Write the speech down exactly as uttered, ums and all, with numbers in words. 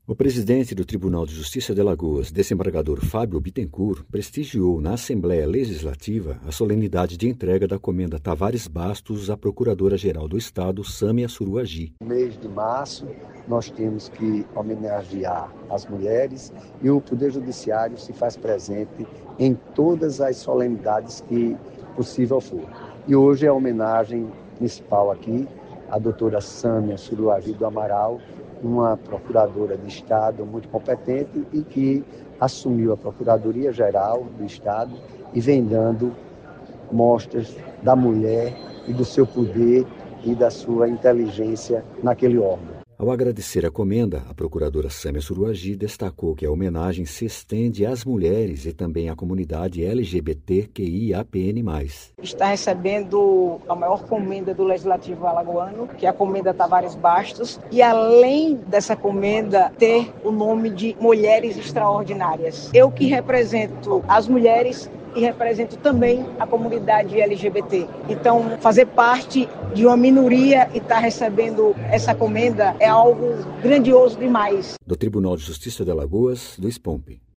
O presidente do Tribunal de Justiça de Alagoas, desembargador Fábio Bittencourt, prestigiou na Assembleia Legislativa a solenidade de entrega da Comenda Tavares Bastos à Procuradora-Geral do Estado, Sâmia Suruagi. No mês de março, nós temos que homenagear as mulheres e o Poder Judiciário se faz presente em todas as solenidades que possível for. E hoje é a homenagem principal aqui à doutora Sâmia Suruagi do Amaral, uma procuradora de Estado muito competente e que assumiu a Procuradoria-Geral do Estado e vem dando mostras da mulher e do seu poder e da sua inteligência naquele órgão. Ao agradecer a comenda, a procuradora Sâmia Suruagi destacou que a homenagem se estende às mulheres e também à comunidade L G B T Q I A P N mais. Está recebendo a maior comenda do Legislativo alagoano, que é a Comenda Tavares Bastos, e além dessa comenda ter o nome de Mulheres Extraordinárias. Eu que represento as mulheres e represento também a comunidade L G B T. Então, fazer parte de uma minoria e estar recebendo essa comenda é algo grandioso demais. Do Tribunal de Justiça de Alagoas, Luiz Pompe.